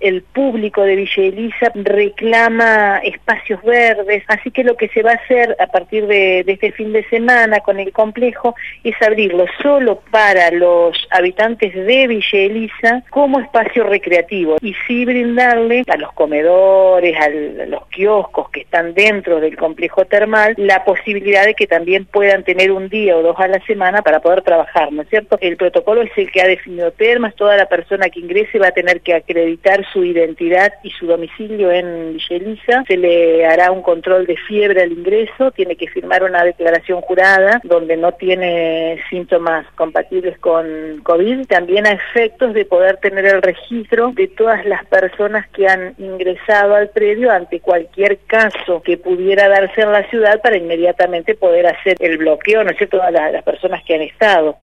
el público de Villa Elisa reclama espacios verdes, así que lo que se va a hacer a partir de este fin de semana con el complejo es abrirlo solo para los habitantes de Villa Elisa como espacio recreativo y sí brindarle a los comedores, a los kioscos que están dentro del complejo termal la posibilidad de que también puedan tener un día o 2 a la semana para poder trabajar, ¿no es cierto? El protocolo es el que ha definido Termas, toda la persona que ingrese va a tener que acreditar su identidad y su domicilio en Villa Elisa, se le hará un control de fiebre al ingreso, tiene que firmar una declaración jurada donde no tiene síntomas compatibles con COVID, también a efectos de poder tener el registro de todas las personas que han ingresado al predio ante cualquier caso que pudiera darse en la ciudad para inmediatamente poder hacer el bloqueo, ¿no es cierto?, a las personas que han estado.